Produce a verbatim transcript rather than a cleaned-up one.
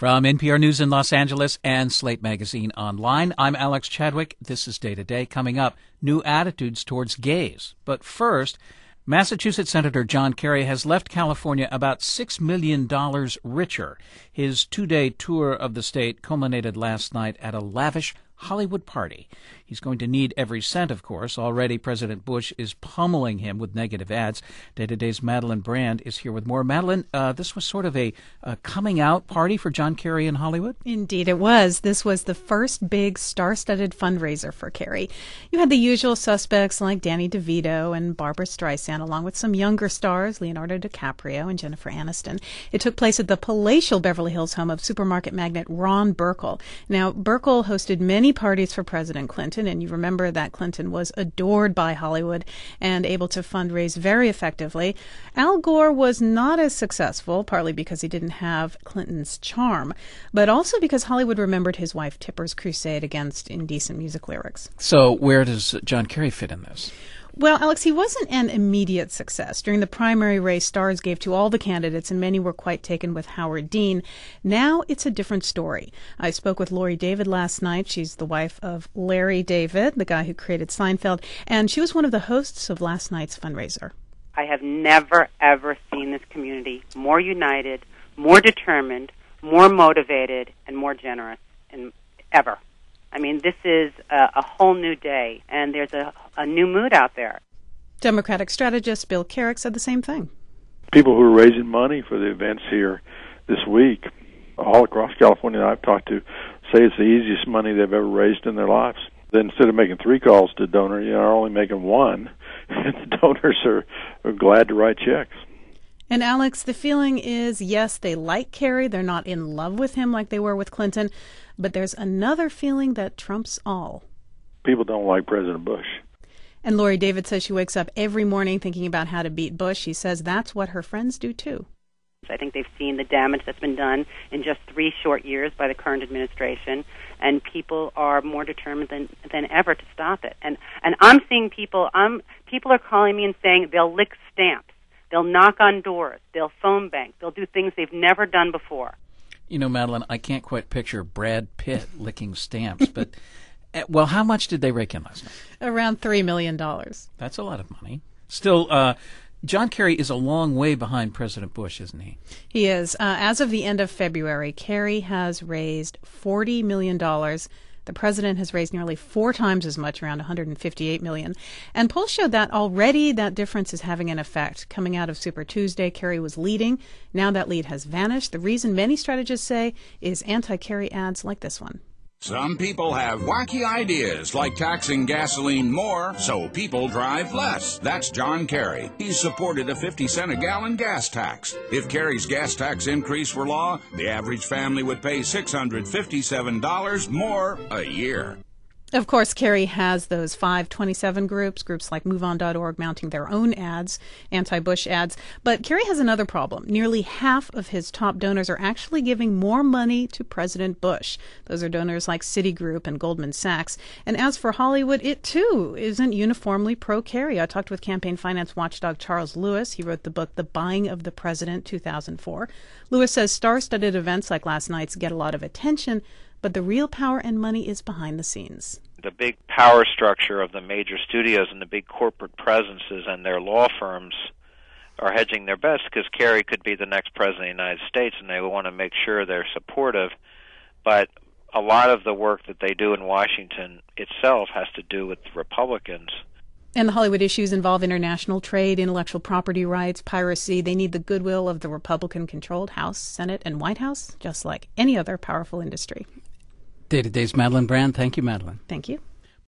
From N P R News in Los Angeles and Slate Magazine Online, I'm Alex Chadwick. This is Day to Day. Coming up, new attitudes towards gays. But first, Massachusetts Senator John Kerry has left California about six million dollars richer. His two-day tour of the state culminated last night at a lavish Hollywood party. He's going to need every cent, of course. Already, President Bush is pummeling him with negative ads. Day to Day's Madeline Brand is here with more. Madeline, uh, this was sort of a, a coming-out party for John Kerry in Hollywood? Indeed it was. This was the first big star-studded fundraiser for Kerry. You had the usual suspects like Danny DeVito and Barbra Streisand, along with some younger stars, Leonardo DiCaprio and Jennifer Aniston. It took place at the palatial Beverly Hills home of supermarket magnate Ron Burkle. Now, Burkle hosted many parties for President Clinton, and you remember that Clinton was adored by Hollywood and able to fundraise very effectively. Al Gore was not as successful, partly because he didn't have Clinton's charm, but also because Hollywood remembered his wife Tipper's crusade against indecent music lyrics. So where does John Kerry fit in this? Well, Alex, he wasn't an immediate success. During the primary race, stars gave to all the candidates, and many were quite taken with Howard Dean. Now it's a different story. I spoke with Laurie David last night. She's the wife of Larry David, the guy who created Seinfeld, and she was one of the hosts of last night's fundraiser. I have never, ever seen this community more united, more determined, more motivated, and more generous, and ever. I mean, this is a, a whole new day, and there's a, a new mood out there. Democratic strategist Bill Carrick said the same thing. People who are raising money for the events here this week, all across California that I've talked to, say it's the easiest money they've ever raised in their lives. Then instead of making three calls to a donor, you know, are only making one, and the donors are, are glad to write checks. And Alex, the feeling is, yes, they like Kerry. They're not in love with him like they were with Clinton. But there's another feeling that trumps all. People don't like President Bush. And Laurie David says she wakes up every morning thinking about how to beat Bush. She says that's what her friends do, too. I think they've seen the damage that's been done in just three short years by the current administration, and people are more determined than than ever to stop it. And and I'm seeing people, I'm, people are calling me and saying they'll lick stamps. They'll knock on doors. They'll phone bank. They'll do things they've never done before. You know, Madeline, I can't quite picture Brad Pitt licking stamps, but, well, how much did they rake in last night? Around three million dollars. That's a lot of money. Still, uh, John Kerry is a long way behind President Bush, isn't he? He is. Uh, as of the end of February, Kerry has raised forty million dollars. The president has raised nearly four times as much, around one hundred fifty-eight million dollars. And polls showed that already that difference is having an effect. Coming out of Super Tuesday, Kerry was leading. Now that lead has vanished. The reason many strategists say is anti-Kerry ads like this one. Some people have wacky ideas, like taxing gasoline more so people drive less. That's John Kerry. He's supported a fifty cent a gallon gas tax. If Kerry's gas tax increase were law, the average family would pay six hundred fifty-seven dollars more a year. Of course, Kerry has those five twenty-seven groups, groups like move on dot org mounting their own ads, anti-Bush ads. But Kerry has another problem. Nearly half of his top donors are actually giving more money to President Bush. Those are donors like Citigroup and Goldman Sachs. And as for Hollywood, it too isn't uniformly pro-Kerry. I talked with campaign finance watchdog Charles Lewis. He wrote the book The Buying of the President, two thousand four. Lewis says star-studded events like last night's get a lot of attention, but the real power and money is behind the scenes. The big power structure of the major studios and the big corporate presences and their law firms are hedging their bets because Kerry could be the next president of the United States, and they want to make sure they're supportive. But a lot of the work that they do in Washington itself has to do with Republicans. And the Hollywood issues involve international trade, intellectual property rights, piracy. They need the goodwill of the Republican-controlled House, Senate, and White House, just like any other powerful industry. Day to Day's Madeline Brand. Thank you, Madeline. Thank you.